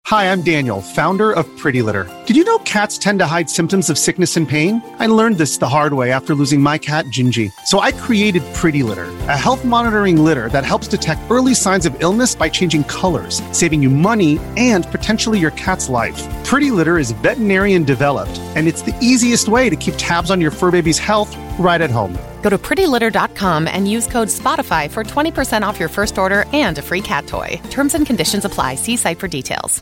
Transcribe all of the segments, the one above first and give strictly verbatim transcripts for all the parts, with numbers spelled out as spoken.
Hi, I'm Daniel, founder of Pretty Litter. Did you know cats tend to hide symptoms of sickness and pain? I learned this the hard way after losing my cat, Gingy. So I created Pretty Litter, a health monitoring litter that helps detect early signs of illness by changing colors, saving you money and potentially your cat's life. Pretty Litter is veterinarian developed, and it's the easiest way to keep tabs on your fur baby's health right at home. Go to pretty litter dot com and use code SPOTIFY for twenty percent off your first order and a free cat toy. Terms and conditions apply. See site for details.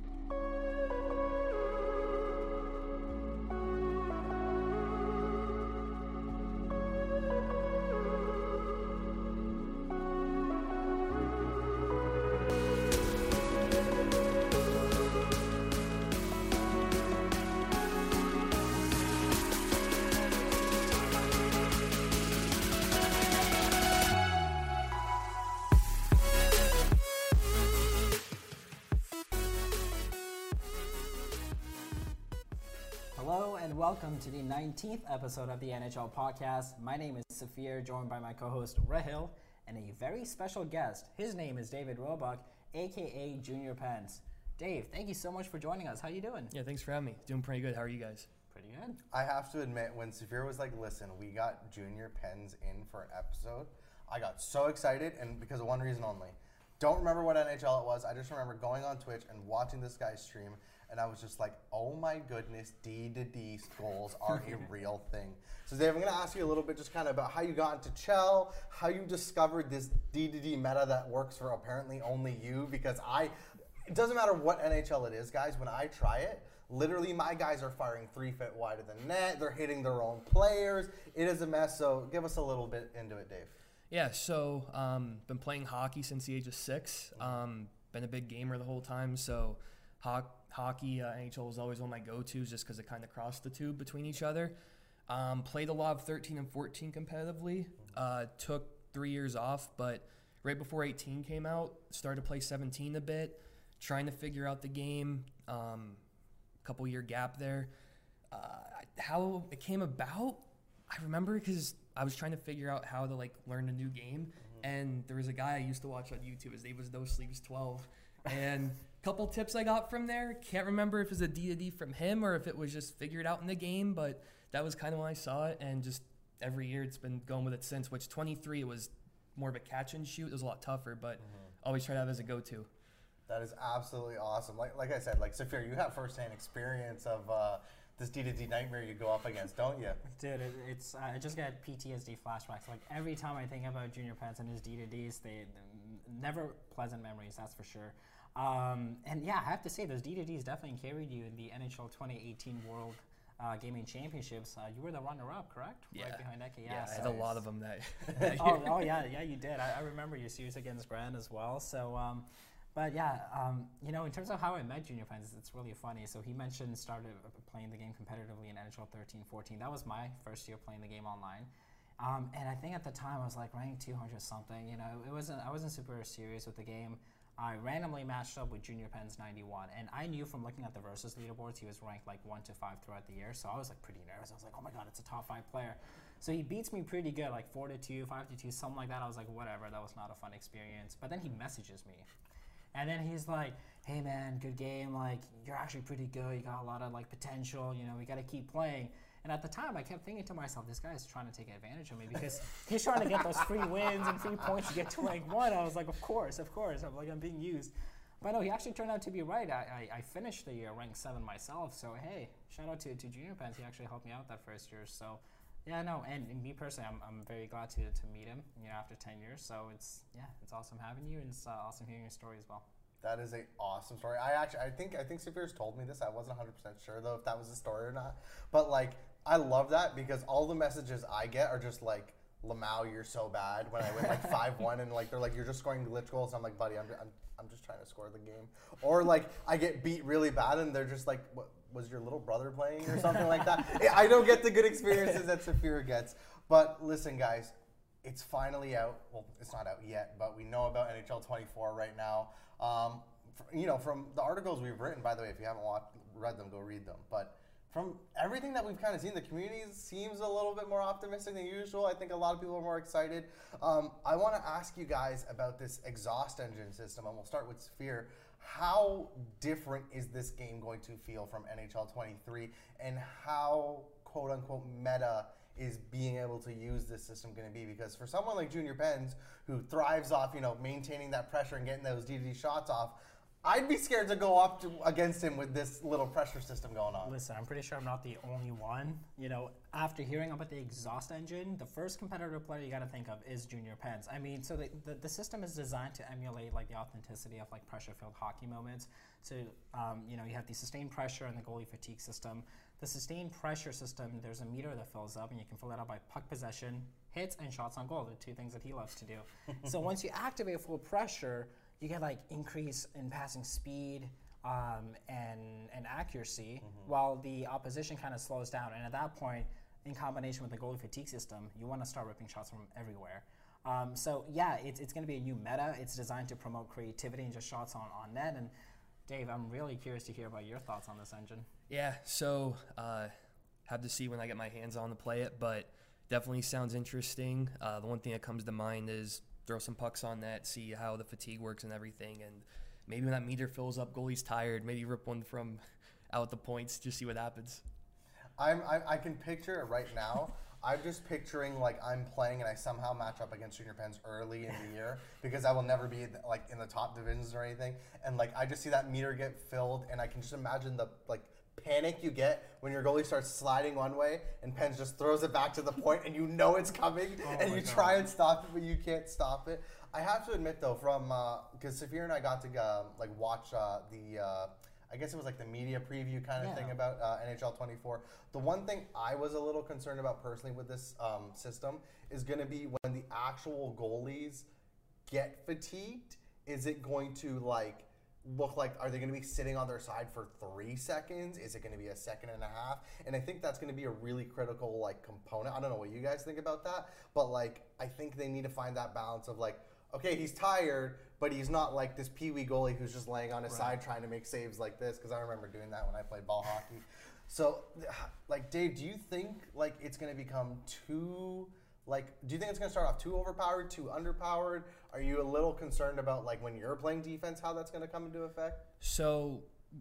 Hello and welcome to the nineteenth episode of the N H L podcast. My name is Saphir, joined by my co-host Rahil, and a very special guest. His name is David Roebuck, aka Junior Pens. Dave, thank you so much for joining us. How you doing? Yeah, thanks for having me. Doing pretty good. How are you guys? Pretty good. I have to admit, when Saphir was like, listen, we got Junior Pens in for an episode, I got so excited, and because of one reason only. Don't remember what N H L it was. I just remember going on Twitch and watching this guy stream, and I was just like, oh my goodness, D to D goals are a real thing. So Dave, I'm going to ask you a little bit just kind of about how you got into Chell, how you discovered this D to D meta that works for apparently only you, because I, it doesn't matter what N H L it is, guys, when I try it, literally my guys are firing three feet wide of the net, they're hitting their own players, it is a mess, so give us a little bit into it, Dave. Yeah, so um, been playing hockey since the age of six. Um, been a big gamer the whole time, so ho- hockey, uh, N H L was always one of my go-tos just because it kind of crossed the tube between each other. Um, played a lot of thirteen and fourteen competitively. Uh, took three years off, but right before eighteen came out, started to play seventeen a bit, trying to figure out the game. Um, couple year gap there. Uh, how it came about, I remember because I was trying to figure out how to like learn a new game, mm-hmm. and there was a guy I used to watch on YouTube. His name was No Sleeves twelve, and a couple tips I got from there. Can't remember if it was a D to D from him or if it was just figured out in the game, but that was kind of when I saw it, and just every year it's been going with it since. Which twenty-three it was more of a catch and shoot. It was a lot tougher, but mm-hmm. always try to have it as a go-to. That is absolutely awesome. Like like I said, like Saphir, you have firsthand experience of uh, this D to D nightmare you go up against, don't you? Dude, it, it's uh, I just get P T S D flashbacks. Like every time I think about Junior Pens and his D to Ds, they never pleasant memories, that's for sure. Um, and yeah, I have to say, those D to Ds definitely carried you in the N H L twenty eighteen World uh, Gaming Championships. Uh, you were the runner-up, correct? Yeah. Right behind Eka. Yeah, yeah so I had a lot of them that, that oh, year. oh yeah, yeah, you did. I, I remember your series against Brand as well. So. Um, But yeah, um, you know, in terms of how I met Junior Pens, it's really funny. So he mentioned started playing the game competitively in N H L thirteen fourteen. That was my first year playing the game online. Um, and I think at the time I was like ranked two hundred something. You know, it wasn't I wasn't super serious with the game. I randomly matched up with Junior Pens ninety-one, and I knew from looking at the versus leaderboards he was ranked like one to five throughout the year. So I was like pretty nervous. I was like, oh my god, it's a top five player. So he beats me pretty good, like four to two, five to two, something like that. I was like, whatever, that was not a fun experience. But then he messages me. And then he's like, hey man, good game, like, you're actually pretty good, you got a lot of like potential, you know, we gotta keep playing. And at the time, I kept thinking to myself, this guy's trying to take advantage of me because he's trying to get those free wins and free points to get to rank one. I was like, of course, of course, I'm like, I'm being used. But no, he actually turned out to be right. I, I, I finished the year ranked seven myself, so hey, shout out to, to Junior Pens, he actually helped me out that first year, so. Yeah, no, and, and me personally, I'm I'm very glad to to meet him, you know, after ten years. So it's yeah, it's awesome having you, and it's uh, awesome hearing your story as well. That is a awesome story. I actually, I think, I think Saphir's told me this. I wasn't one hundred percent sure though if that was the story or not. But like, I love that because all the messages I get are just like, Lamau, you're so bad. When I win like five one and like they're like, you're just scoring glitch goals. I'm like, buddy, I'm I'm I'm just trying to score the game. Or like, I get beat really bad and they're just like, what? Was your little brother playing or something like that? I don't get the good experiences that Saphir gets. But listen, guys, it's finally out. Well, it's not out yet, but we know about N H L twenty-four right now. Um, for, you know, from the articles we've written, by the way, if you haven't watched, read them, go read them. But from everything that we've kind of seen, the community seems a little bit more optimistic than usual. I think a lot of people are more excited. Um, I want to ask you guys about this exhaust engine system, and we'll start with Saphir. how different is this game going to feel from N H L twenty-three, and how quote unquote meta is being able to use this system going to be? Because for someone like Junior Pens, who thrives off, you know, maintaining that pressure and getting those D D D shots off, I'd be scared to go up to, against him with this little pressure system going on. Listen, I'm pretty sure I'm not the only one. You know, after hearing about the exhaust engine, the first competitive player you got to think of is Junior Pens. I mean, so the, the, the system is designed to emulate like the authenticity of like pressure-filled hockey moments. So, um, you know, you have the sustained pressure and the goalie fatigue system. The sustained pressure system, there's a meter that fills up, and you can fill it up by puck possession, hits, and shots on goal, the two things that he loves to do. So once you activate full pressure, you get like increase in passing speed um, and and accuracy, mm-hmm. while the opposition kind of slows down. And at that point, in combination with the goalie fatigue system, you want to start ripping shots from everywhere. Um, so yeah, it's it's going to be a new meta. It's designed to promote creativity and just shots on, on net. And Dave, I'm really curious to hear about your thoughts on this engine. Yeah, so uh, have to see when I get my hands on to play it, but definitely sounds interesting. Uh, the one thing that comes to mind is throw some pucks on net, see how the fatigue works and everything, and maybe when that meter fills up, goalie's tired, maybe rip one from out the points, just see what happens. I'm, I, I can picture it right now. I'm just picturing like I'm playing and I somehow match up against Junior Pens early in the year, because I will never be like in the top divisions or anything, and like I just see that meter get filled, and I can just imagine the like panic you get when your goalie starts sliding one way and Pens just throws it back to the point, and you know it's coming, oh and you God. try and stop it, but you can't stop it. I have to admit though, from because uh, Safir and I got to uh, like watch uh, the uh, I guess it was like the media preview kind of yeah. thing about uh, N H L twenty-four. The one thing I was a little concerned about personally with this um, system is going to be when the actual goalies get fatigued. Is it going to like look like, are they going to be sitting on their side for three seconds? Is it going to be a second and a half? And I think that's going to be a really critical like component. I don't know what you guys think about that, but like I think they need to find that balance of like, okay, he's tired, but he's not like this peewee goalie who's just laying on his right. side trying to make saves like this, because I remember doing that when I played ball hockey. So, like, Dave, do you think like it's going to become too like? Do you think it's going to start off too overpowered, too underpowered? Are you a little concerned about like when you're playing defense, how that's going to come into effect? So,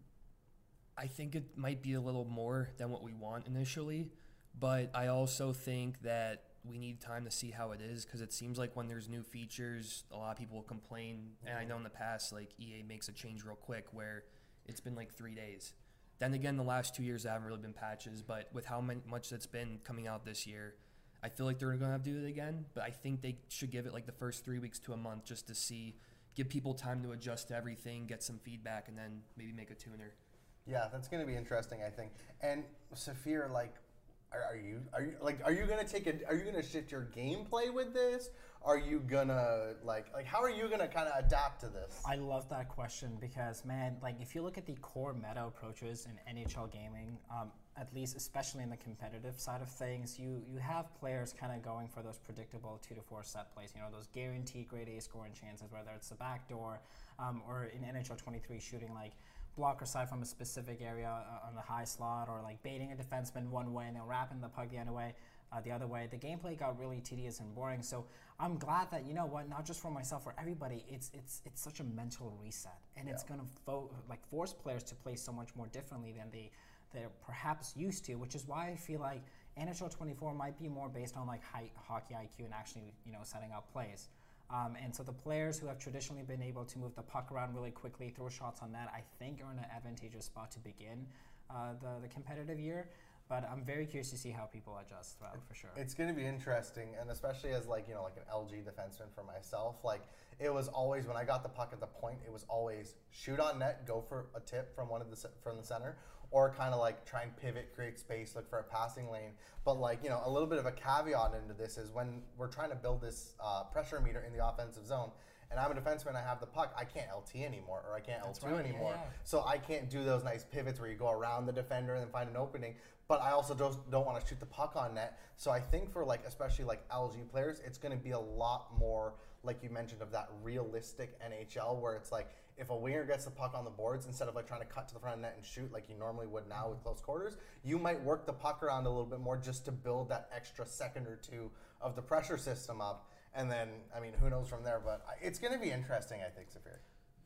I think it might be a little more than what we want initially, but I also think that we need time to see how it is, because it seems like when there's new features, a lot of people will complain. Mm-hmm. And I know in the past, like E A makes a change real quick where it's been like three days. Then again, the last two years there haven't really been patches, but with how much that's been coming out this year, I feel like they're going to have to do it again. But I think they should give it like the first three weeks to a month just to see, give people time to adjust to everything, get some feedback, and then maybe make a tuner. Yeah, that's going to be interesting, I think. And Safir, like, Are you are you like are you gonna take a are you gonna shift your gameplay with this? Are you gonna like like how are you gonna kind of adapt to this? I love that question, because man, like if you look at the core meta approaches in N H L gaming, um, at least especially in the competitive side of things, you you have players kind of going for those predictable two to four set plays. You know, those guaranteed grade A scoring chances, whether it's the backdoor, um, or in N H L twenty-three shooting like blocker side from a specific area uh, on the high slot, or like baiting a defenseman one way and then wrapping the puck the other way. Uh, the other way, the gameplay got really tedious and boring. So I'm glad that, you know what, not just for myself, for everybody, it's it's it's such a mental reset, and yeah. it's gonna fo- like force players to play so much more differently than they they're perhaps used to. Which is why I feel like N H L twenty-four might be more based on like high hockey I Q and actually, you know, setting up plays. Um, and so the players who have traditionally been able to move the puck around really quickly, throw shots on net, I think are in an advantageous spot to begin uh, the, the competitive year. But I'm very curious to see how people adjust throughout, for sure. It's going to be interesting, and especially as like, you know, like an L G defenseman for myself, like it was always, when I got the puck at the point, it was always shoot on net, go for a tip from one of the from the center, or kind of like try and pivot, create space, look for a passing lane. But like, you know, a little bit of a caveat into this is when we're trying to build this uh, pressure meter in the offensive zone, and I'm a defenseman, I have the puck, I can't L T anymore, or I can't L two right, anymore. Yeah, yeah. So I can't do those nice pivots where you go around the defender and then find an opening. But I also don't, don't want to shoot the puck on net. So I think for like, especially like L G players, it's going to be a lot more, like you mentioned, of that realistic N H L where it's like, if a winger gets the puck on the boards, instead of like trying to cut to the front of the net and shoot like you normally would now with close quarters, you might work the puck around a little bit more just to build that extra second or two of the pressure system up. And then, I mean, who knows from there, but it's going to be interesting, I think, Safir.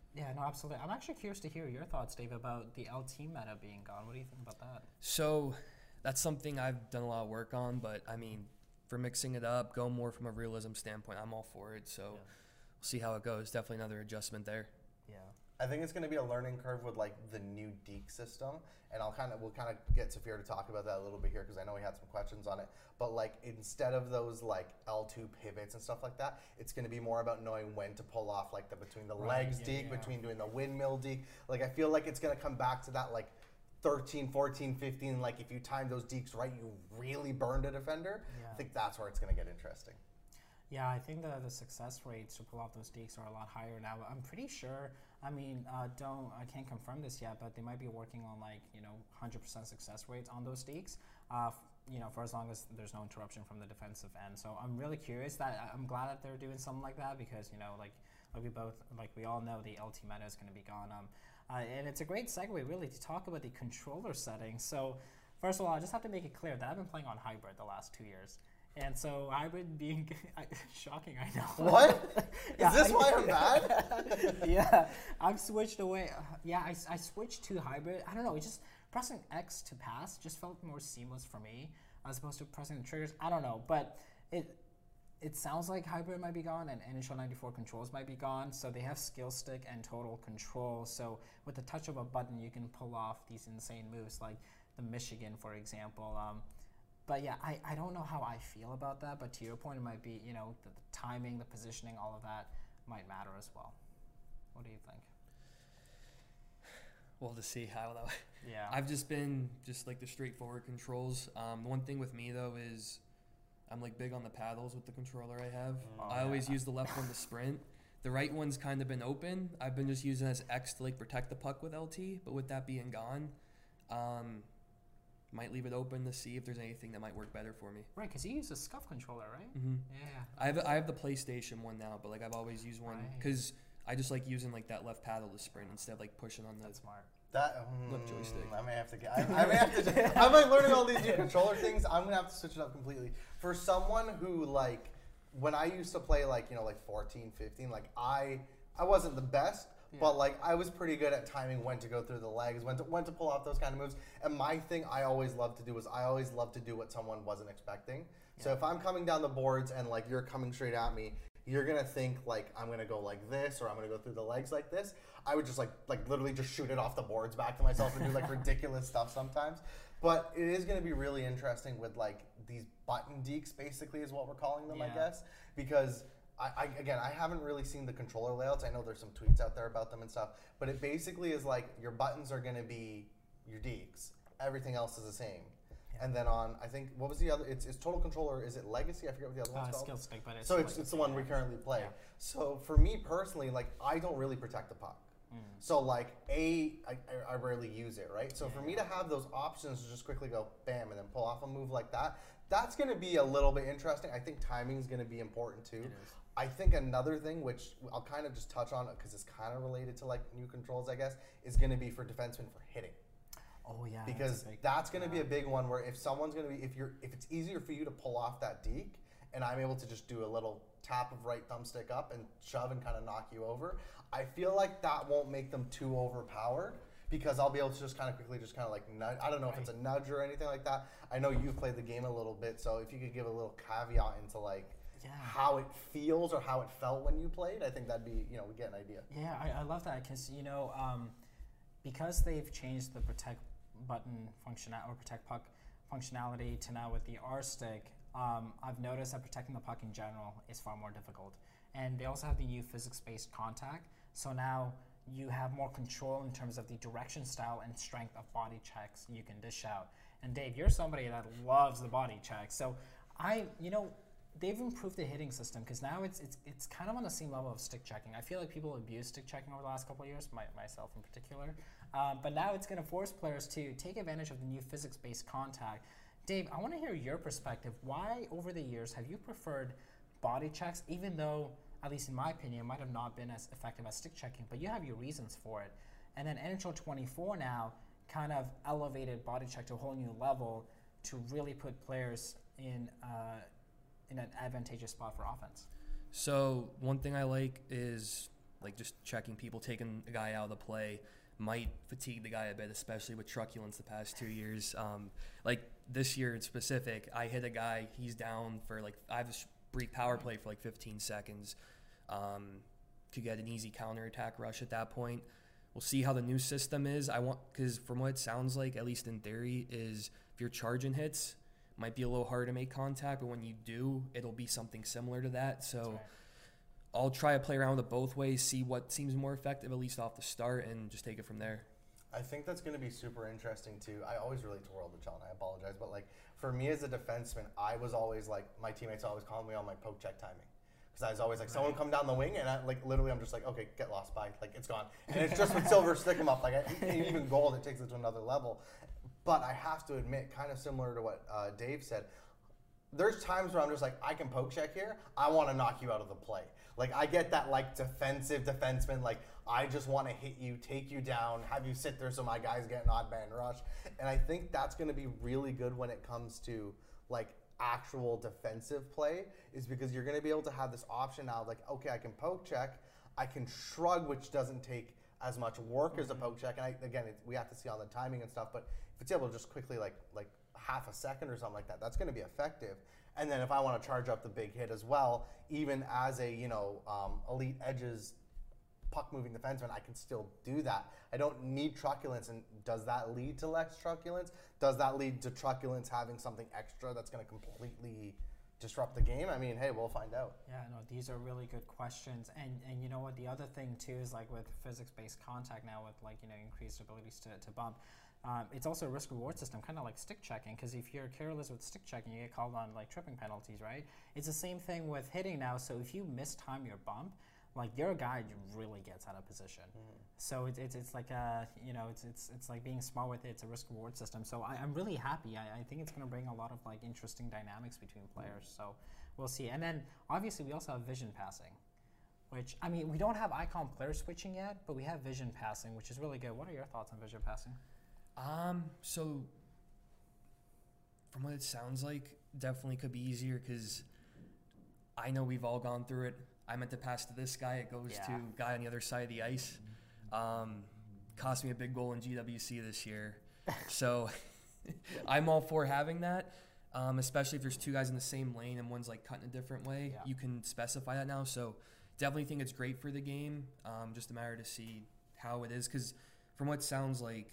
Yeah, no, absolutely. I'm actually curious to hear your thoughts, Dave, about the L T meta being gone. What do you think about that? So that's something I've done a lot of work on, but I mean, for mixing it up, go more from a realism standpoint, I'm all for it. So yeah. We'll see how it goes. Definitely another adjustment there. Yeah. I think it's going to be a learning curve with like the new Deke system, and I'll kind of we'll kind of get Saphir to talk about that a little bit here because I know he had some questions on it. But like instead of those like L two pivots and stuff like that, it's going to be more about knowing when to pull off like the between the right, legs yeah, Deke, yeah. between doing the windmill Deke. Like I feel like it's going to come back to that like thirteen, fourteen, fifteen. Like if you time those Dekes right, you really burned a defender. Yeah. I think that's where it's going to get interesting. Yeah, I think the the success rates to pull off those Dekes are a lot higher now. I'm pretty sure. I mean, uh, don't I can't confirm this yet, but they might be working on like you know one hundred percent success rates on those Dekes. Uh, f- you know, for as long as there's no interruption from the defensive end. So I'm really curious. That I'm glad that they're doing something like that because you know, like like we both like we all know the L T meta is going to be gone. Um, uh, and it's a great segue really to talk about the controller settings. So first of all, I just have to make it clear that I've been playing on hybrid the last two years. And so hybrid being shocking, I know. What? yeah, Is this I, why I'm bad? yeah, I've switched away. Uh, yeah, I, I switched to hybrid. I don't know. It just pressing X to pass just felt more seamless for me as opposed to pressing the triggers. I don't know, but it it sounds like hybrid might be gone and N H L ninety-four controls might be gone. So they have skill stick and total control. So with the touch of a button, you can pull off these insane moves like the Michigan, for example. Um, But yeah, I, I don't know how I feel about that. But to your point, it might be, you know, the, the timing, the positioning, all of that might matter as well. What do you think? Well, to see how though. Yeah. I've just been just like the straightforward controls. Um, the one thing with me though is I'm like big on the paddles with the controller I have. Oh, I always yeah. use the left one to sprint. The right one's kind of been open. I've been just using it as X to like protect the puck with L T. But with that being gone, um, might leave it open to see if there's anything that might work better for me. Right, because you use a SCUF controller, right? Mm-hmm. Yeah. I have I have the PlayStation one now, but like I've always used one because right. I just like using like that left paddle to sprint instead of like pushing on the That's smart. That um, left joystick. I may have to get. I, I may have to. Just, I'm like learning all these new controller things. I'm gonna have to switch it up completely. For someone who like, when I used to play like you know like fourteen, fifteen, like I I wasn't the best. Yeah. But like I was pretty good at timing when to go through the legs, when to when to pull off those kind of moves. And my thing I always love to do is I always love to do what someone wasn't expecting. Yeah. So if I'm coming down the boards and like you're coming straight at me, you're gonna think like I'm gonna go like this or I'm gonna go through the legs like this. I would just like like literally just shoot it off the boards back to myself and do like ridiculous stuff sometimes. But it is gonna be really interesting with like these button dekes basically is what we're calling them, yeah. I guess, because. I, I, again, I haven't really seen the controller layouts. I know there's some tweets out there about them and stuff, but it basically is like your buttons are going to be your dekes. Everything else is the same. Yeah. And then on, I think, what was the other? It's, it's Total Controller. Is it Legacy? I forget what the other one's uh, called. Skill Stick, but it's so it's, it's the one we currently play. Yeah. So for me personally, like I don't really protect the puck. Mm. So like a, I, I rarely use it, right? So yeah. for me to have those options to just quickly go bam and then pull off a move like that, that's going to be a little bit interesting. I think timing is going to be important too. It is. I think another thing, which I'll kind of just touch on because it's kind of related to like new controls, I guess, is going to be for defensemen for hitting. Oh yeah, because that's, that's going to yeah. be a big one where if someone's going to be, if you're, if it's easier for you to pull off that deke, and I'm able to just do a little tap of right thumbstick up and shove and kind of knock you over, I feel like that won't make them too overpowered. Because I'll be able to just kind of quickly just kind of like nudge. I don't know right. if it's a nudge or anything like that. I know you've played the game a little bit, so if you could give a little caveat into like yeah. how it feels or how it felt when you played, I think that'd be, you know, we get an idea. Yeah, I, I love that because, you know, um, because they've changed the protect button functionality or protect puck functionality to now with the R stick, um, I've noticed that protecting the puck in general is far more difficult. And they also have the new physics-based contact, so now you have more control in terms of the direction, style, and strength of body checks you can dish out. And Dave, you're somebody that loves the body check. So I, you know, they've improved the hitting system because now it's it's it's kind of on the same level of stick checking. I feel like people abuse stick checking over the last couple of years, my, myself in particular. Um, but now it's going to force players to take advantage of the new physics-based contact. Dave, I want to hear your perspective. Why, over the years, have you preferred body checks, even though, at least in my opinion, it might have not been as effective as stick checking, but you have your reasons for it. And then N H L twenty-four now kind of elevated body check to a whole new level to really put players in uh, in an advantageous spot for offense. So one thing I like is like just checking people, taking a guy out of the play might fatigue the guy a bit, especially with truculence the past two years. Um, like this year in specific, I hit a guy, he's down for like, I have a brief power play for like fifteen seconds um, to get an easy counterattack rush at that point. We'll see how the new system is. I want, because from what it sounds like, at least in theory, is if you're charging hits, might be a little harder to make contact, but when you do, it'll be something similar to that. So right. I'll try to play around with it both ways, see what seems more effective, at least off the start, and just take it from there. I think that's going to be super interesting, too. I always relate to World of John. I apologize. But, like, for me as a defenseman, I was always, like, my teammates always calling me on my poke check timing. Because I was always like, right. someone come down the wing, and I, like, literally I'm just like, okay, get lost by. Like, it's gone. And it's just with silver, stick them up. Like, I, even gold, it takes it to another level. But I have to admit, kind of similar to what uh, Dave said, there's times where I'm just like, I can poke check here. I want to knock you out of the play. Like, I get that, like, defensive defenseman, like, I just want to hit you, take you down, have you sit there so my guys get an odd man rush. And I think that's going to be really good when it comes to, like, actual defensive play, is because you're going to be able to have this option now, like, okay, I can poke check, I can shrug, which doesn't take as much work mm-hmm. as a poke check. And I, again, it, we have to see on the timing and stuff, but if it's able to just quickly, like, like half a second or something like that, that's going to be effective. And then if I want to charge up the big hit as well, even as a, you know, um, elite edges puck-moving defenseman, I can still do that. I don't need truculence. And does that lead to less truculence? Does that lead to truculence having something extra that's going to completely disrupt the game? I mean, hey, we'll find out. Yeah, no, these are really good questions. And and you know what, the other thing too is, like, with physics-based contact now, with, like, you know, increased abilities to, to bump, um, it's also a risk-reward system, kind of like stick checking, because if you're careless with stick checking, you get called on, like, tripping penalties, right? It's the same thing with hitting now. So if you mistime your bump, like, your guy really gets out of position. Mm. So it's it's it's like a, you know, it's it's it's like being smart with it. It's a risk reward system. So I, I'm really happy. I, I think it's going to bring a lot of, like, interesting dynamics between players. Mm. So we'll see. And then obviously we also have vision passing, which, I mean, we don't have icon player switching yet, but we have vision passing, which is really good. What are your thoughts on vision passing? Um. So from what it sounds like, definitely could be easier, because I know we've all gone through it. I meant to pass to this guy. It goes yeah. to guy on the other side of the ice. Um, cost me a big goal in G W C this year. So I'm all for having that, um, especially if there's two guys in the same lane and one's, like, cutting a different way. Yeah. You can specify that now. So definitely think it's great for the game. Um, just a matter to see how it is, because from what it sounds like,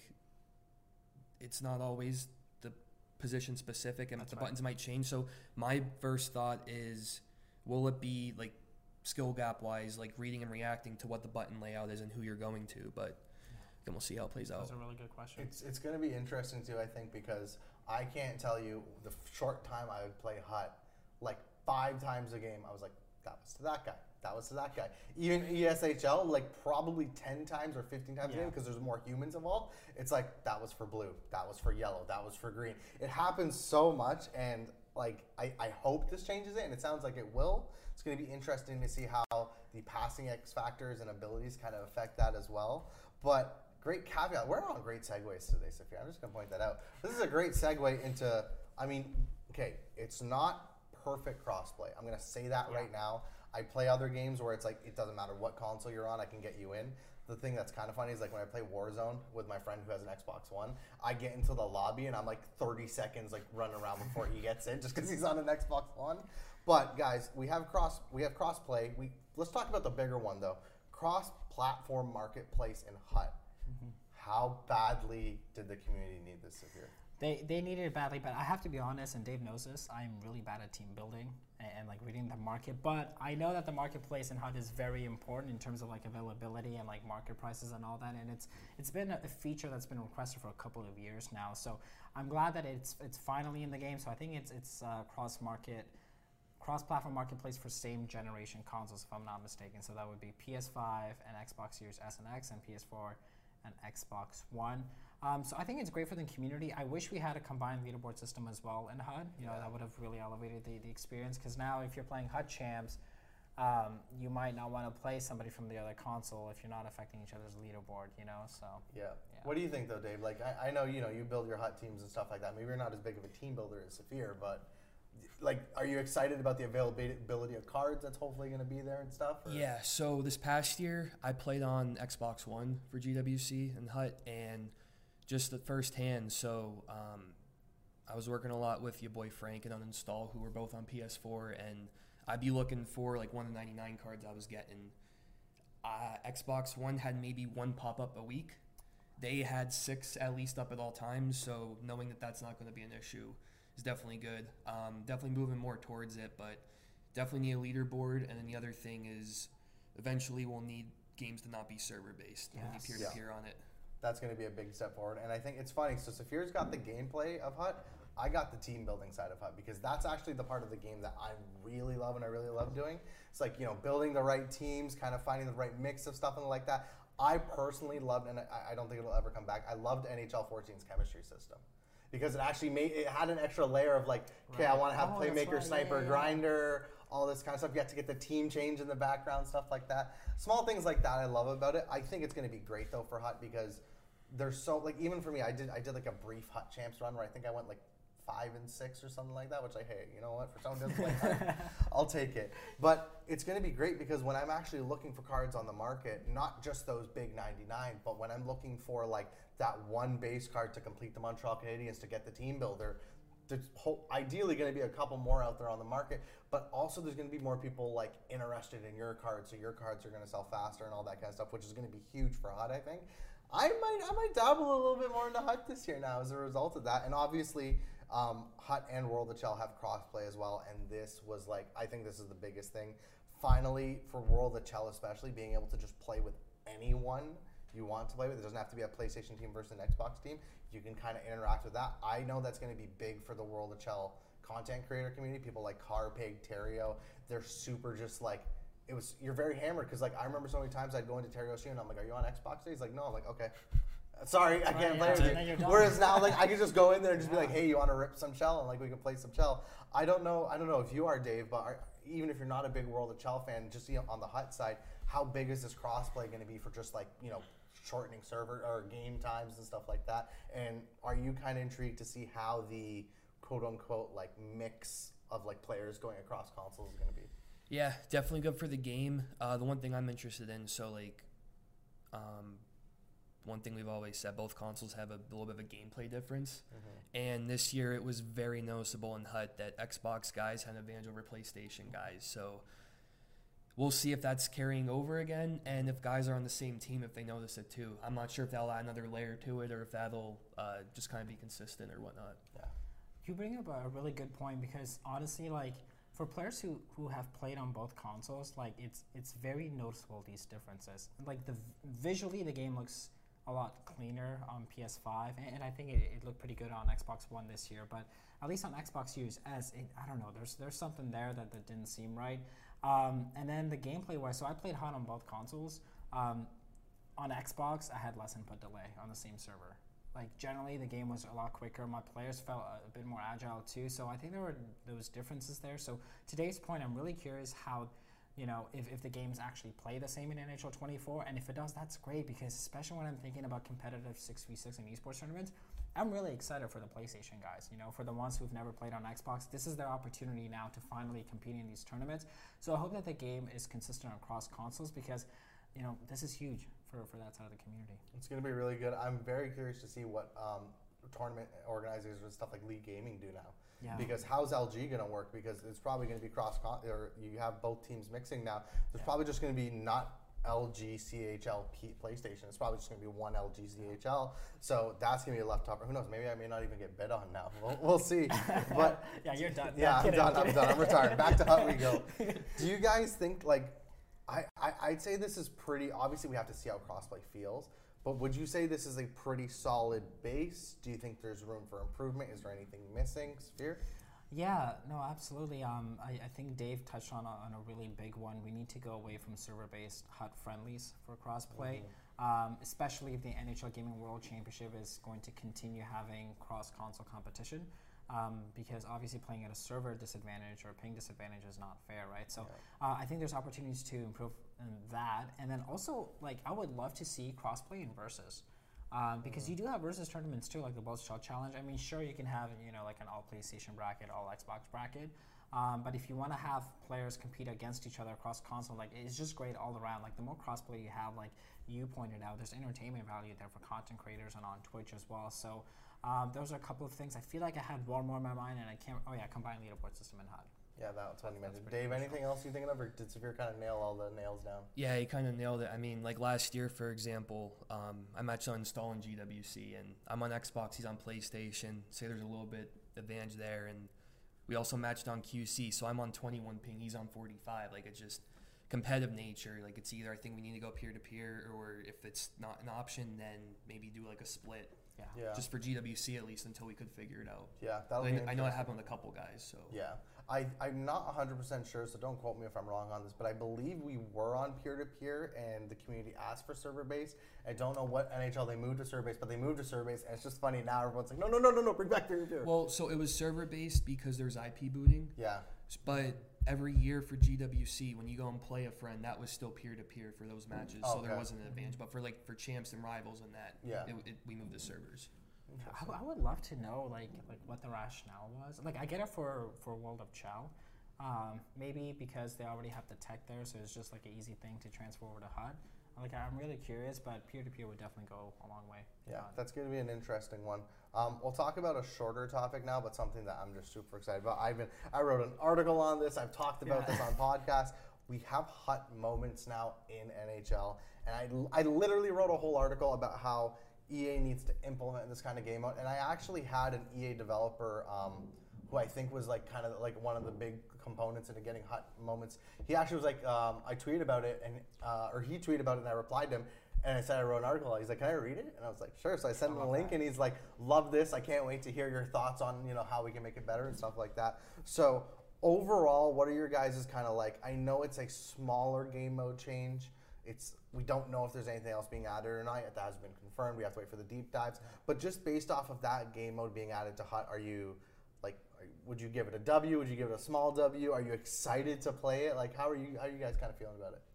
it's not always the position specific, and That's the right. buttons might change. So my first thought is, will it be, like, skill gap wise, like reading and reacting to what the button layout is and who you're going to, but then we'll see how it plays out. That's a really good question. It's it's going to be interesting too, I think, because I can't tell you the short time I would play H U T, like five times a game, I was like, that was to that guy, that was to that guy. Even E S H L, like probably ten times or fifteen times yeah. a game, because there's more humans involved. It's like, that was for blue, that was for yellow, that was for green. It happens so much, and like I, I hope this changes it, and it sounds like it will. It's going to be interesting to see how the passing X factors and abilities kind of affect that as well. But great caveat. We're on great segues today, Sophia. I'm just going to point that out. This is a great segue into, I mean, okay, it's not perfect crossplay. I'm going to say that yeah. right now. I play other games where it's like, it doesn't matter what console you're on, I can get you in. The thing that's kind of funny is, like, when I play Warzone with my friend who has an Xbox One, I get into the lobby and I'm like thirty seconds like running around before he gets in, just because he's on an Xbox One. But guys, we have cross we have crossplay. We let's talk about the bigger one though. Cross-platform marketplace in H U T. Mm-hmm. How badly did the community need this, Sophia? They they needed it badly, but I have to be honest, and Dave knows this, I'm really bad at team building and, and like reading the market. But I know that the marketplace in H U T is very important in terms of, like, availability and, like, market prices and all that. And it's it's been a feature that's been requested for a couple of years now. So I'm glad that it's it's finally in the game. So I think it's it's uh, cross market, cross platform marketplace for same generation consoles, if I'm not mistaken. So that would be P S five and Xbox Series S and X, and P S four and Xbox One. Um, so I think it's great for the community. I wish we had a combined leaderboard system as well in H U T. You know, yeah. that would have really elevated the, the experience, because now if you're playing H U T champs, um, you might not want to play somebody from the other console if you're not affecting each other's leaderboard, you know, so. Yeah. yeah. What do you think though, Dave? Like, I, I know, you know, you build your H U T teams and stuff like that. Maybe you're not as big of a team builder as Saphir, but like, are you excited about the availability of cards that's hopefully going to be there and stuff? Or? Yeah, so this past year, I played on Xbox One for G W C and H U T, and just the first hand, so um, I was working a lot with your boy Frank and Uninstall, who were both on P S four, and I'd be looking for, like, one of the ninety-nine cards I was getting. Uh, Xbox One had maybe one pop-up a week. They had six at least up at all times, so knowing that that's not going to be an issue is definitely good. Um, definitely moving more towards it, but definitely need a leaderboard. And then the other thing is eventually we'll need games to not be server-based. We'll need Yes. peer-to-peer on it. That's going to be a big step forward. And I think it's funny. So Saphir's got the gameplay of H U T. I got the team building side of H U T because that's actually the part of the game that I really love and I really love doing. It's like, you know, building the right teams, kind of finding the right mix of stuff and like that. I personally loved, and I, I don't think it'll ever come back, I loved N H L fourteen's chemistry system. Because it actually made, it had an extra layer of like, okay, Right. I want to have Oh, that's playmaker, right. sniper, Yeah, yeah, yeah. grinder, all this kind of stuff. You have to get the team change in the background, stuff like that. Small things like that I love about it. I think it's going to be great though for H U T because there's so, like, even for me, I did I did like a brief H U T champs run where I think I went like five and six or something like that, which I hate. You know what? For someone who doesn't play H U T, I'll take it. But it's going to be great because when I'm actually looking for cards on the market, not just those big ninety-nine, but when I'm looking for like that one base card to complete the Montreal Canadiens to get the team builder, there's ho- ideally going to be a couple more out there on the market, but also there's going to be more people like interested in your cards, so your cards are going to sell faster and all that kind of stuff, which is going to be huge for H U T, I think. I might I might dabble a little bit more into H U T this year now as a result of that, and obviously um, H U T and World of Chell have crossplay as well, and this was like, I think this is the biggest thing. Finally, for World of Chell especially, being able to just play with anyone you want to play with. It doesn't have to be a PlayStation team versus an Xbox team. You can kind of interact with that. I know that's going to be big for the World of Chell content creator community. People like Carpig, Terrio, they're super just like, it was, you're very hammered because like I remember so many times I'd go into Terrio stream and I'm like, are you on Xbox today? He's like, no. I'm like, okay. Sorry, I can't yeah, play with and then you. you're done. Whereas now, like, I can just go in there and just be like, "Hey, you want to rip some Chell?" And like, we can play some Chell. I don't know. I don't know if you are, Dave, but are, even if you're not a big World of Chell fan, just, you know, on the H U T side, how big is this crossplay going to be for just like, you know, shortening server or game times and stuff like that? And are you kind of intrigued to see how the quote unquote like mix of like players going across consoles is going to be? Yeah, definitely good for the game. Uh, the one thing I'm interested in, so like, um, one thing we've always said, both consoles have a little bit of a gameplay difference. Mm-hmm. And this year it was very noticeable in H U T that Xbox guys had an advantage over PlayStation guys. So we'll see if that's carrying over again, and if guys are on the same team, if they notice it too. I'm not sure if that'll add another layer to it or if that'll uh, just kind of be consistent or whatnot. Yeah. You bring up a really good point because honestly, like, for players who, who have played on both consoles, like, it's it's very noticeable, these differences. Like, the visually, the game looks a lot cleaner on P S five, and, and I think it, it looked pretty good on Xbox One this year, but at least on Xbox Series S, it, I don't know, there's there's something there that, that didn't seem right. Um, and then the gameplay-wise, so I played H U T on both consoles. Um, on Xbox, I had less input delay on the same server. Like, generally, the game was a lot quicker. My players felt a, a bit more agile, too. So I think there were those differences there. So to Dave's point, I'm really curious how, you know, if, if the games actually play the same in N H L twenty-four. And if it does, that's great, because especially when I'm thinking about competitive six v six and esports tournaments, I'm really excited for the PlayStation guys. You know, for the ones who've never played on Xbox, this is their opportunity now to finally compete in these tournaments. So I hope that the game is consistent across consoles, because, you know, this is huge for, for that side of the community. It's going to be really good. I'm very curious to see what um, tournament organizers and stuff like League Gaming do now. Yeah. Because how's L G going to work? Because it's probably going to be cross, or you have both teams mixing now. There's Yeah. probably just going to be not L G C H L P PlayStation. It's probably just going to be one L G C H L. So that's going to be a left topper. Who knows? Maybe I may not even get bid on now. We'll, we'll see. But yeah, you're done. yeah, I'm kidding, done. I'm kidding. done. I'm retired. Back to H U T we go. Do you guys think, like, I, I, I'd say this is pretty, obviously we have to see how crossplay feels, but would you say this is a pretty solid base? Do you think there's room for improvement? Is there anything missing? Sphere? Yeah, no, absolutely. Um, I, I think Dave touched on a, on a really big one. We need to go away from server-based H U T friendlies for crossplay, mm-hmm. um, especially if the N H L Gaming World Championship is going to continue having cross-console competition. Um, because obviously playing at a server disadvantage or ping disadvantage is not fair, right? So yeah. uh, I think there's opportunities to improve in that. And then also, like, I would love to see crossplay in versus. Um, because you do have versus tournaments too, like the Bulls Shell Challenge. I mean, sure, you can have, you know, like an all PlayStation bracket, all Xbox bracket. Um, but if you want to have players compete against each other across console, like it's just great all around. Like the more crossplay you have, like you pointed out, there's entertainment value there for content creators and on Twitch as well. So um, those are a couple of things. I feel like I had one more in my mind, and I can't. Oh yeah, combined leaderboard system and H U D. Yeah, that's what you mentioned. Dave, anything else you thinking of, or did Saphir kind of nail all the nails down? Yeah, he kind of nailed it. I mean, like last year, for example, um, I'm actually installing G W C, and I'm on Xbox, he's on PlayStation. Say there's a little bit advantage there, and we also matched on Q C, so I'm on twenty-one ping, he's on forty-five. Like, it's just competitive nature. Like, it's either I think we need to go peer-to-peer, or if it's not an option, then maybe do like a split. Yeah. Yeah. Just for G W C at least until we could figure it out. Yeah, that'll I, be I know it happened with a couple guys, so. Yeah. I, I'm not one hundred percent sure, so don't quote me if I'm wrong on this, but I believe we were on peer-to-peer and the community asked for server-based. I don't know what N H L they moved to server-based, but they moved to server-based, and it's just funny now everyone's like, no, no, no, no, no, bring back peer-to-peer. Well, so it was server-based because there's I P booting. Yeah. But every year for G W C, when you go and play a friend, that was still peer-to-peer for those matches, so Okay. there wasn't an advantage. But for like for champs and rivals and that, Yeah. it, it, we moved to servers. I, w- I would love to know like like what the rationale was. Like I get it for for World of Chell, um, maybe because they already have the tech there, so it's just like an easy thing to transfer over to H U D. Like I'm really curious, but peer to peer would definitely go a long way. Yeah, Uh, that's going to be an interesting one. Um, we'll talk about a shorter topic now, but something that I'm just super excited about. I've been, I wrote an article on this. I've talked about Yeah. this on podcasts. We have H U D moments now in N H L, and I, I literally wrote a whole article about how E A needs to implement this kind of game mode. And I actually had an E A developer um, who I think was like kind of like one of the big components into getting H U D moments. He actually was like, um, I tweeted about it, and uh, or he tweeted about it, and I replied to him. And I said I wrote an article. He's like, "Can I read it?" And I was like, "Sure." So I sent him a link, and he's like, "Love this! I can't wait to hear your thoughts on you know how we can make it better and stuff like that." So overall, what are your guys' kind of like? I know it's a smaller game mode change. It's we don't know if there's anything else being added or not. That hasn't been confirmed. We have to wait for the deep dives. But just based off of that game mode being added to H U D, are you like, are, would you give it a W? Would you give it a small W? Are you excited to play it? Like, how are you? How are you guys kind of feeling about it?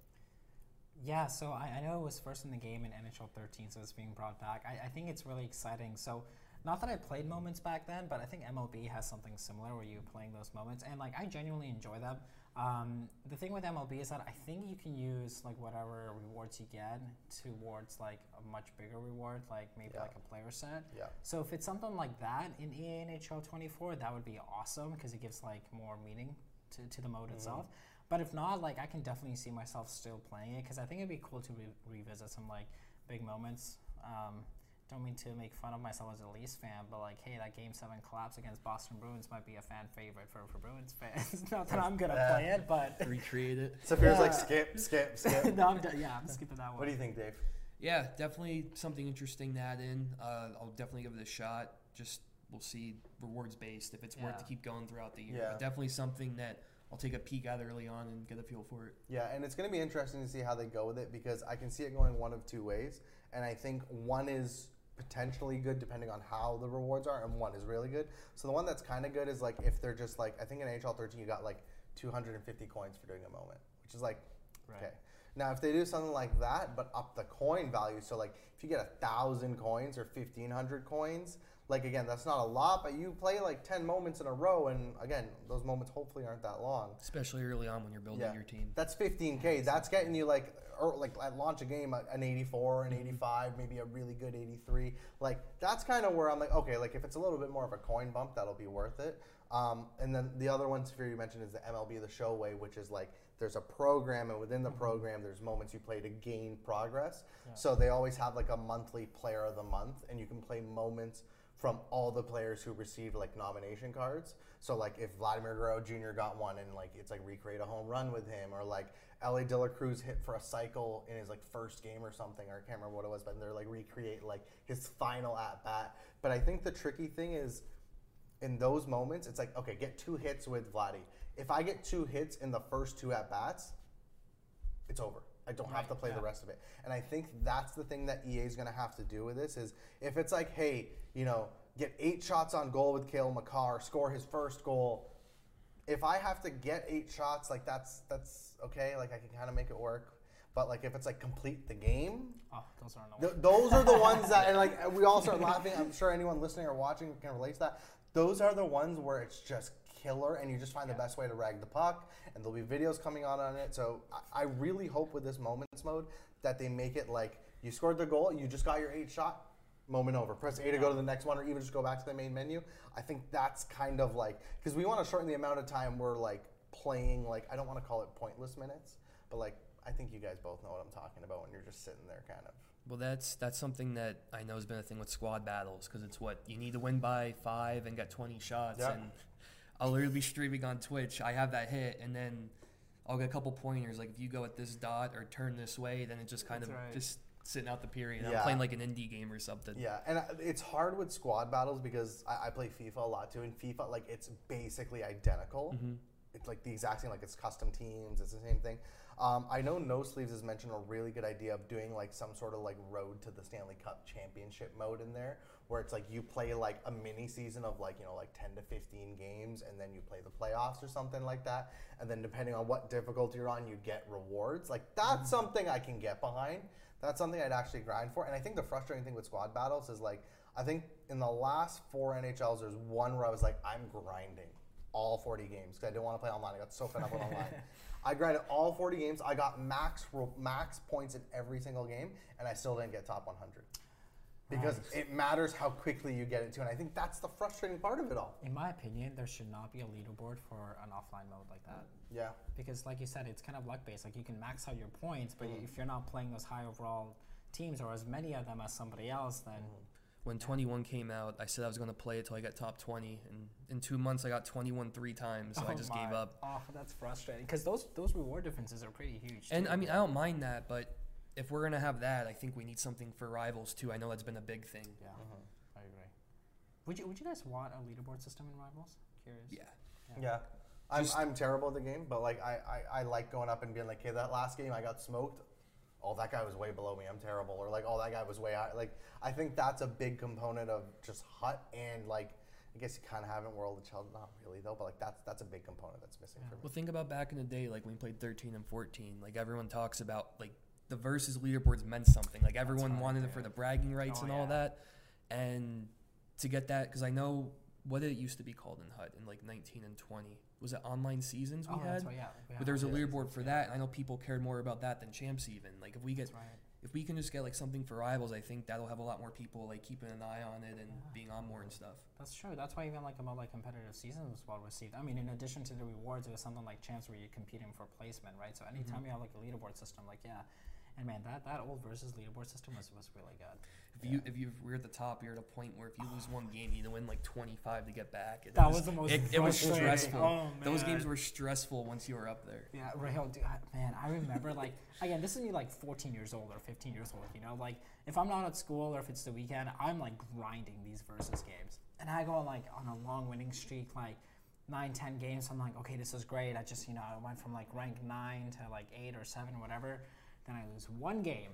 Yeah, so I, I know it was first in the game in N H L thirteen, so it's being brought back. I, I think it's really exciting. So, not that I played moments back then, but I think M L B has something similar where you're playing those moments, and like I genuinely enjoy them. Um, the thing with M L B is that I think you can use like whatever rewards you get towards like a much bigger reward, like maybe Yeah. like a player set. Yeah. So if it's something like that in E A N H L twenty-four, that would be awesome because it gives like more meaning to, to the mode Mm-hmm. itself. But if not, like I can definitely see myself still playing it because I think it'd be cool to re- revisit some like big moments. Um, don't mean to make fun of myself as a Leafs fan, but like, hey, that Game Seven collapse against Boston Bruins might be a fan favorite for, for Bruins fans. Not that I'm gonna play it, but Recreate it. Saphir's like Yeah. skip, skip, skip. no, I'm d- yeah, I'm skipping that one. What do you think, Dave? Yeah, definitely something interesting to add in. Uh, I'll definitely give it a shot. Just we'll see rewards based if it's worth Yeah. to keep going throughout the year. Yeah. But definitely something that I'll take a peek at early on and get a feel for it. Yeah, and it's going to be interesting to see how they go with it because I can see it going one of two ways. And I think one is potentially good depending on how the rewards are, and one is really good. So the one that's kind of good is like if they're just like, I think in N H L thirteen you got like two hundred fifty coins for doing a moment, which is like, Right. okay. Now if they do something like that, but up the coin value, so like if you get a thousand coins or fifteen hundred coins, like again, that's not a lot, but you play like ten moments in a row, and again, those moments hopefully aren't that long. Especially early on when you're building Yeah. your team. That's fifteen K. That's getting you like, or like at launch a game, a- an eighty-four, an eighty-five, maybe a really good eighty-three. Like that's kind of where I'm like, okay, like if it's a little bit more of a coin bump, that'll be worth it. Um, and then the other one, Saphir, you mentioned is the M L B The Show way, which is like there's a program, and within the program, there's moments you play to gain progress. So they always have like a monthly player of the month, and you can play moments from all the players who received like nomination cards. So like if Vladimir Guerrero Junior got one and like it's like recreate a home run with him, or like L A De La Cruz hit for a cycle in his like first game or something, or I can't remember what it was, but they're like recreate like his final at bat. But I think the tricky thing is in those moments, it's like, okay, get two hits with Vladdy. If I get two hits in the first two at bats, it's over. I don't have to play yeah. the rest of it. And I think that's the thing that E A is going to have to do with this is if it's like, hey, you know, get eight shots on goal with Cale Makar, score his first goal. If I have to get eight shots, like that's that's okay. Like I can kind of make it work. But like if it's like complete the game, Oh, those are th- annoying. those are the ones that, and like we all start laughing. I'm sure anyone listening or watching can relate to that. Those are the ones where it's just killer, and you just find the best way to rag the puck, and there'll be videos coming out on it. So I, I really hope with this moments mode that they make it like you scored the goal, you just got your eight shot, moment over. Press A to go to the next one, or even just go back to the main menu. I think that's kind of like, because we want to shorten the amount of time we're like playing, like I don't want to call it pointless minutes, but like I think you guys both know what I'm talking about when you're just sitting there kind of. Well, that's that's something that I know has been a thing with squad battles, because it's what you need to win by five and get twenty shots. Yep. And I'll literally be streaming on Twitch. I have that hit, and then I'll get a couple pointers. Like if you go at this dot or turn this way, then it just kind That's of right. just sitting out the period. Yeah. I'm playing like an indie game or something. Yeah, and I- it's hard with squad battles because I, I play FIFA a lot too, and FIFA, like, it's basically identical. Mm-hmm. It's like the exact same, like, it's custom teams, it's the same thing. Um, I know No Sleeves has mentioned a really good idea of doing, like, some sort of, like, road to the Stanley Cup championship mode in there, where it's like you play, like, a mini season of, like, you know, like ten to fifteen games, and then you play the playoffs or something like that, and then depending on what difficulty you're on, you get rewards. Like, that's something I can get behind. That's something I'd actually grind for. And I think the frustrating thing with squad battles is like, I think in the last four N H Ls, there's one where I was like, I'm grinding all forty games because I didn't want to play online. I got so fed up with online. I grinded all forty games. I got max max points in every single game, and I still didn't get top one hundred. Because Right. it matters how quickly you get it to. And I think that's the frustrating part of it all. In my opinion, there should not be a leaderboard for an offline mode like that. Yeah. Because like you said, it's kind of luck based. Like you can max out your points, but if you're not playing those high overall teams or as many of them as somebody else, then When twenty-one came out, I said I was going to play it till I got top twenty, and in two months I got twenty-one three times, so I Oh just my. gave up. Oh, that's frustrating. Because those those reward differences are pretty huge. And too. I mean, I don't mind that, but if we're going to have that, I think we need something for rivals too. I know that's been a big thing. yeah, I agree. Would you would you guys want a leaderboard system in Rivals? Curious. Yeah. Yeah. I'm, Just- I'm terrible at the game, but like I, I, I like going up and being like, hey, that last game I got smoked. Oh, that guy was way below me. I'm terrible. Or like, oh, that guy was way high. Like, I think that's a big component of just H U T and like, I guess you kind of have it in World of Children. Not really though, but like that's that's a big component that's missing for me. Well, think about back in the day, like when we played thirteen and fourteen. Like everyone talks about, like the versus leaderboards meant something. Like everyone right, wanted it yeah. for the bragging rights Oh, and all yeah. that. And to get that, because I know what it used to be called in H U T in like nineteen and twenty. Was it online seasons we Oh, had? that's right, yeah. we But have there was a all these. leaderboard for that, and I know people cared more about that than champs even. Like if we get, That's right. if we can just get like something for rivals, I think that'll have a lot more people like keeping an eye on it and Yeah. being on more and stuff. That's true. That's why even like a multi-competitive season was well received. I mean, in addition to the rewards, it was something like champs where you're competing for placement, right? So anytime you have like a leaderboard system, like yeah, and man, that, that old versus leaderboard system was, was really good. If you if you we're at the top, you're at a point where if you lose one game, you need to win like twenty-five to get back. And That it was the most It, it was frustrating. stressful. Oh, Those man. games were stressful once you were up there. Yeah, Rahel, dude, I, man, I remember like again, this is me like fourteen years old or fifteen years old. You know, like if I'm not at school or if it's the weekend, I'm like grinding these versus games, and I go like on a long winning streak, like nine, ten games. I'm like, okay, this is great. I just you know I went from like rank nine to like eight or seven, or whatever. Then I lose one game.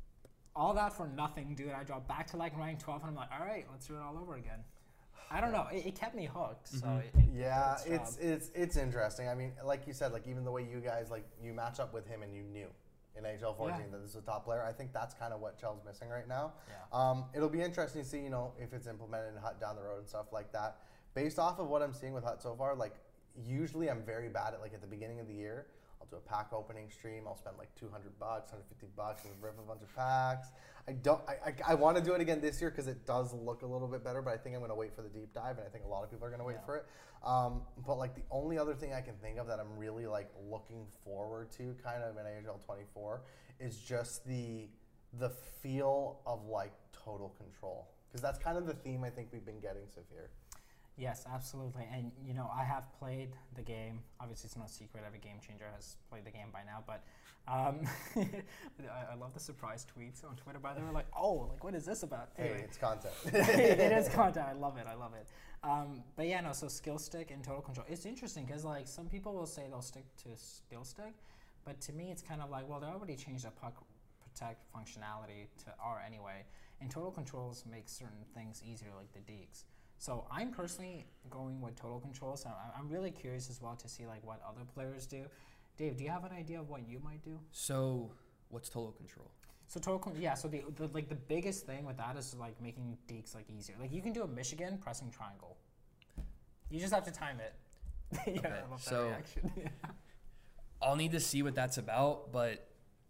All that for nothing, dude. I drop back to like rank twelve, and I'm like, all right, let's do it all over again. I don't know. It, it kept me hooked. So it, it Yeah, did it's job. it's it's interesting. I mean, like you said, like even the way you guys like you match up with him and you knew in N H L fourteen Yeah. that this was a top player. I think that's kind of what Chel's missing right now. Yeah. Um, it'll be interesting to see, you know, if it's implemented in H U T down the road and stuff like that. Based off of what I'm seeing with H U T so far, like usually I'm very bad at like at the beginning of the year. I'll do a pack opening stream. I'll spend like two hundred bucks, one hundred fifty bucks, and rip a bunch of packs. I don't. I, I, I want to do it again this year because it does look a little bit better. But I think I'm going to wait for the deep dive, and I think a lot of people are going to wait Yeah. for it. Um, but like the only other thing I can think of that I'm really like looking forward to, kind of in N H L twenty-four, is just the the feel of like total control, because that's kind of the theme I think we've been getting, Saphir. Yes, absolutely. And, you know, I have played the game. Obviously, it's no secret. Every game changer has played the game by now. But um, I, I love the surprise tweets on Twitter, by the way. Like, oh, like, what is this about? Hey, Anyway. it's content. It is content. I love it. I love it. Um, but, yeah, no, so skill stick and total control. It's interesting because, like, some people will say they'll stick to skill stick. But to me, it's kind of like, well, they already changed the puck protect functionality to R anyway. And total controls make certain things easier, like the deeks. So I'm personally going with total control. So I- I'm really curious as well to see like what other players do. Dave, do you have an idea of what you might do? So What's total control? So total, con- yeah. So the, the like the biggest thing with that is like making dekes like easier. Like you can do a Michigan pressing triangle. You just have to time it. yeah, Okay, I love that so- reaction. yeah. I'll need to see what that's about, but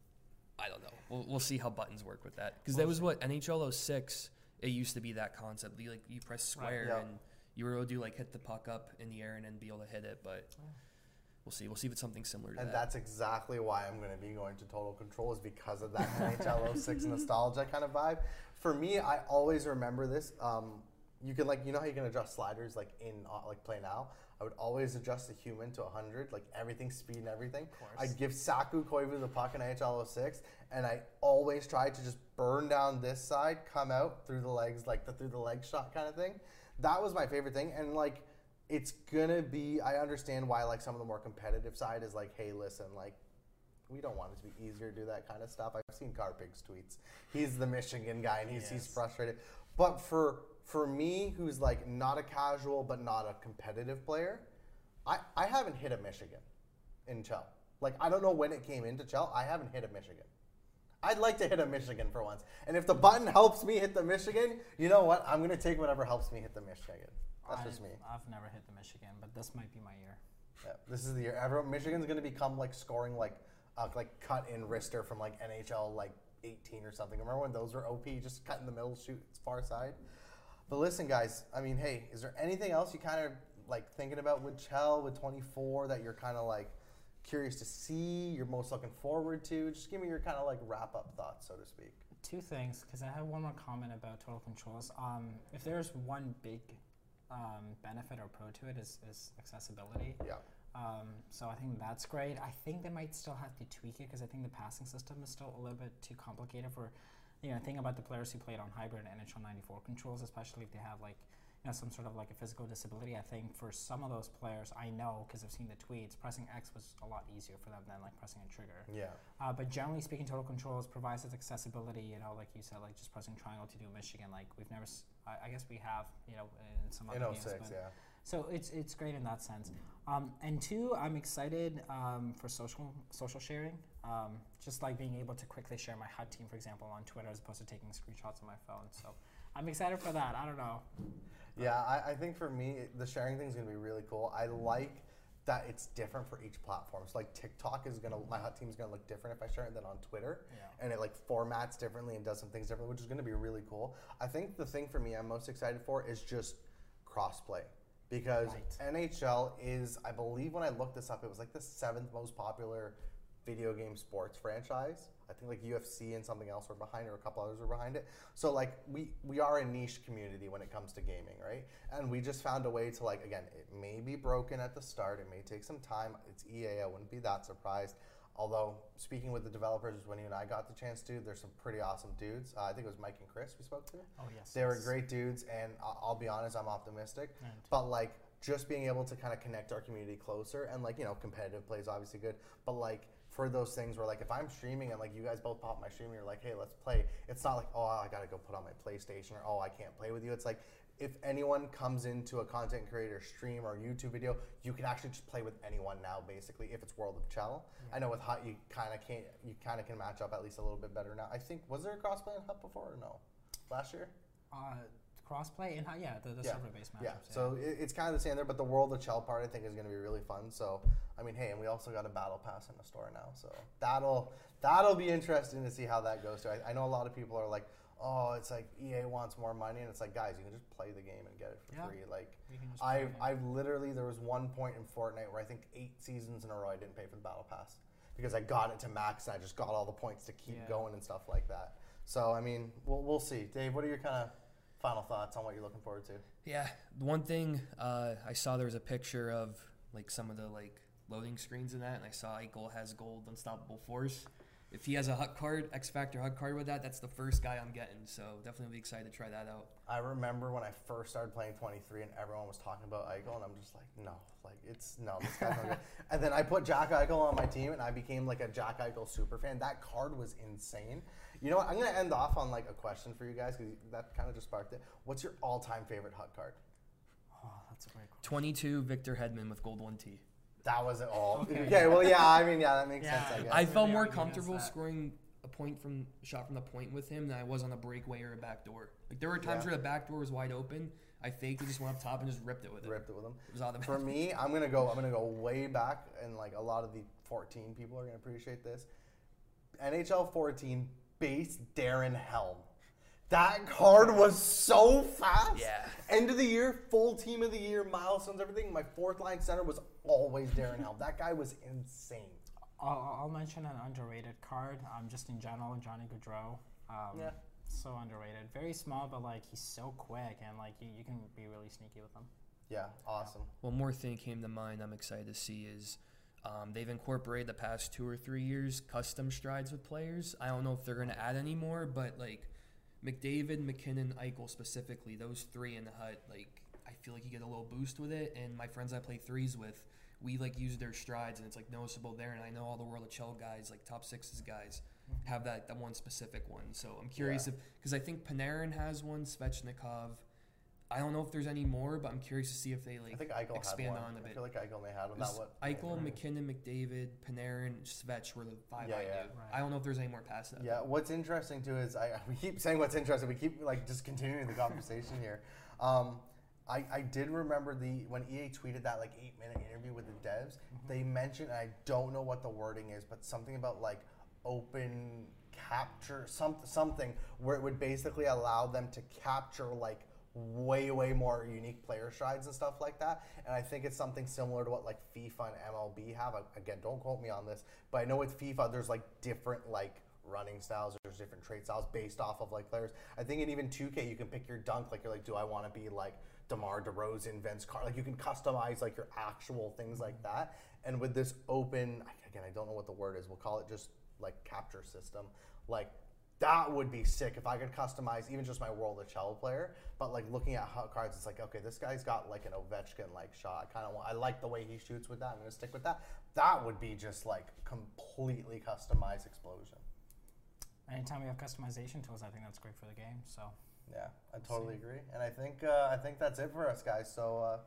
I don't know. We'll, we'll see how buttons work with that. Because that was what, N H L oh six, it used to be that concept. You, like, you press square yeah. and you were able to do, like, hit the puck up in the air and then be able to hit it. But we'll see. We'll see if it's something similar to And that. that's exactly why I'm going to be going to Total Control, is because of that N H L oh six nostalgia kind of vibe. For me, I always remember this. Um, you can like, you know how you can adjust sliders like in uh, like Play Now? I would always adjust the human to one hundred, like everything, speed and everything. I'd give Saku Koivu the puck in N H L oh six, and I always tried to just burn down this side, come out through the legs, like the through the leg shot kind of thing. That was my favorite thing, and like, it's gonna be, I understand why like some of the more competitive side is like, hey, listen, like, we don't want it to be easier to do that kind of stuff. I've seen Carpig's tweets. He's the Michigan guy, and he's Yes. he's frustrated. But for for me, who's like not a casual but not a competitive player, I, I haven't hit a Michigan in Chell. Like, I don't know when it came into Chell. I haven't hit a Michigan. I'd like to hit a Michigan for once. And if the button helps me hit the Michigan, you know what? I'm going to take whatever helps me hit the Michigan. That's just I've- me. I've never hit the Michigan, but this might be my year. Yeah, this is the year. Everyone, Michigan's going to become like scoring like uh, like cut in wrister from like N H L like eighteen or something. Remember when those were O P? Just cut in the middle, shoot far side. But listen, guys. I mean, hey, is there anything else you kind of like thinking about with Chell, with twenty-four, that you're kind of like curious to see? You're most looking forward to? Just give me your kind of like wrap up thoughts, so to speak. Two things, because I have one more comment about Total Controls. Um, if there's one big um, benefit or pro to it is, is accessibility. Yeah. Um, so I think that's great. I think they might still have to tweak it because I think the passing system is still a little bit too complicated for, you know, think about the players who played on hybrid and N H L ninety-four controls, especially if they have like, you know, some sort of like a physical disability. I think for some of those players, I know because I've seen the tweets, pressing X was a lot easier for them than like pressing a trigger. Yeah. Uh, but generally speaking, Total Controls provides its accessibility, you know, like you said, like just pressing triangle to do Michigan. Like we've never, s- I, I guess we have, you know, in some other In oh games. six, but- yeah. So it's it's great in that sense. Um, and two, I'm excited um, for social social sharing. Um, just like being able to quickly share my H U D team, for example, on Twitter as opposed to taking screenshots on my phone. So I'm excited for that. I don't know. Yeah, I, I think for me, the sharing thing is going to be really cool. I like that it's different for each platform. So like TikTok is going to, my H U D team is going to look different if I share it than on Twitter. Yeah. And it like formats differently and does some things differently, which is going to be really cool. I think the thing for me I'm most excited for is just crossplay. Because Right. N H L is, I believe when I looked this up, it was like the seventh most popular video game sports franchise. I think like U F C and something else were behind it, or a couple others were behind it. So like we we are a niche community when it comes to gaming, right? And we just found a way to like, again, it may be broken at the start, it may take some time. It's E A, I wouldn't be that surprised. Although speaking with the developers, when you and I got the chance to, there's some pretty awesome dudes. Uh, I think it was Mike and Chris we spoke to. Oh yes. They were yes. great dudes, and I'll, I'll be honest, I'm optimistic. And- But like just being able to kind of connect our community closer, and like, you know, competitive play is obviously good, but like for those things where like if I'm streaming and like you guys both pop my stream and you're like, hey, let's play. It's not like, oh, I gotta go put on my PlayStation, or oh, I can't play with you. It's like if anyone comes into a content creator stream or YouTube video, you can actually just play with anyone now, basically, if it's World of Chell. Yeah. I know with H U D you kind of can't, you kind of can match up at least a little bit better now. I think, was there a crossplay in H U D before or no? Last year? Uh, crossplay and yeah, the, the Yeah. server-based matchups. Yeah, so it, it's kind of the same there, but the World of Chell part I think is going to be really fun. So, I mean, hey, and we also got a battle pass in the store now, so that'll that'll be interesting to see how that goes too. I, I know a lot of people are like, oh, it's like E A wants more money, and it's like, guys, you can just play the game and get it for Yeah. free. Like, You can just play I've it. I've literally, there was one point in Fortnite where I think eight seasons in a row I didn't pay for the battle pass because I got it to max and I just got all the points to keep Yeah. going and stuff like that. So I mean, we'll we'll see. Dave, what are your kind of final thoughts on what you're looking forward to? Yeah, the one thing uh, I saw, there was a picture of like some of the like loading screens in that, and I saw Eichel has gold Unstoppable Force. If he has a H U D card, X Factor H U D card with that, that's the first guy I'm getting. So definitely be excited to try that out. I remember when I first started playing twenty-three and everyone was talking about Eichel, and I'm just like, no, like it's no, this guy's not good. And then I put Jack Eichel on my team, and I became like a Jack Eichel super fan. That card was insane. You know what? I'm gonna end off on like a question for you guys because that kind of just sparked it. What's your all-time favorite H U D card? Oh, that's a great question. twenty-two Victor Hedman with gold one T. That was it all. Okay. Okay, well, yeah, I mean, yeah, that makes Yeah. sense. I guess. I really felt more argue against comfortable that. scoring point from shot from the point with him than I was on a breakaway or a backdoor. Like there were times Yeah. where the backdoor was wide open. I faked it, just went up top and just ripped it with it. Ripped it with him. It was automatic. For me, I'm gonna go. I'm gonna go way back, and like a lot of the fourteen people are gonna appreciate this. N H L fourteen base Darren Helm. That card was so fast. Yeah. End of the year, full team of the year, milestones, everything. My fourth line center was always Darren Helm. That guy was insane. I'll, I'll mention an underrated card, um, just in general, Johnny Gaudreau. Um, Yeah. So underrated. Very small, but like he's so quick, and like you, you can be really sneaky with him. Yeah, awesome. One more thing came to mind I'm excited to see is um, they've incorporated the past two or three years custom strides with players. I don't know if they're going to add any more, but like McDavid, McKinnon, Eichel specifically, those three in the hut, like I feel like you get a little boost with it. And my friends I play threes with, we like use their strides, and it's like noticeable there. And I know all the World of Chell guys, like top sixes guys, have that that one specific one. So I'm curious Yeah. if because I think Panarin has one, Svechnikov. I don't know if there's any more, but I'm curious to see if they like I think Eichel expand had one. on a I bit. feel like Eichel only had one. That Because what? Eichel, McKinnon, McDavid, Panarin, Svech were the five Yeah, I yeah. knew. Right. I don't know if there's any more past that. Yeah, what's interesting too is I we keep saying what's interesting. We keep like just continuing the conversation here. Um, I, I did remember the when E A tweeted that like eight minute interview with the devs. They mentioned, and I don't know what the wording is, but something about like open capture, some something where it would basically allow them to capture like way way more unique player strides and stuff like that. And I think it's something similar to what like FIFA and M L B have. Again, don't quote me on this, but I know with FIFA there's like different like running styles, there's different trait styles based off of like players. I think in even two K you can pick your dunk, like you're like, do I want to be like DeMar DeRozan, Vince Carter? Like you can customize like your actual things like that. And with this open, again, I don't know what the word is, we'll call it just like capture system, like that would be sick if I could customize even just my World of Chell player. But like looking at how cards, it's like, okay, this guy's got like an Ovechkin like shot. I kind of want, I like the way he shoots with that. I'm gonna stick with that. That would be just like completely customized explosion. Anytime we have customization tools, I think that's great for the game. So Yeah, I totally agree. And I think uh, I think that's it for us, guys. So. Uh,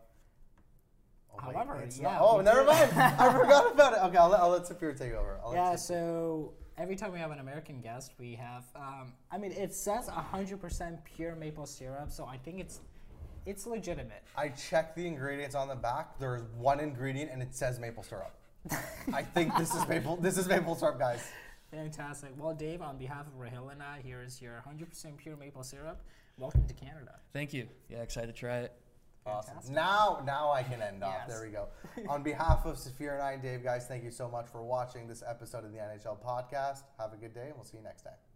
oh, wait, However, it's yeah, not, oh, we never did- mind. I forgot about it. Okay, I'll let, I'll let Saphir take over. I'll let yeah, Saphir- so every time we have an American guest, we have. Um, I mean, it says one hundred percent pure maple syrup, so I think it's it's legitimate. I checked the ingredients on the back. There's one ingredient, and it says maple syrup. I think this is maple. This is maple syrup, guys. Fantastic. Well, Dave, on behalf of Rahil and I, here is your one hundred percent pure maple syrup. Welcome to Canada. Thank you. Yeah, excited to try it. Awesome. Fantastic. Now, now I can end off. Yes. There we go. On behalf of Saphir and I and Dave, guys, thank you so much for watching this episode of the N H L podcast. Have a good day, and we'll see you next time.